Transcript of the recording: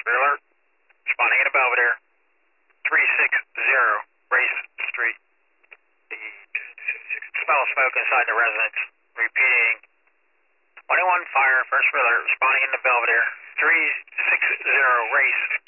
Rear alert. Responding into Belvedere. 360 Race Street. Smell of smoke inside the residence. Repeating. 21 Fire, first rear alert. Responding into Belvedere. 360 Race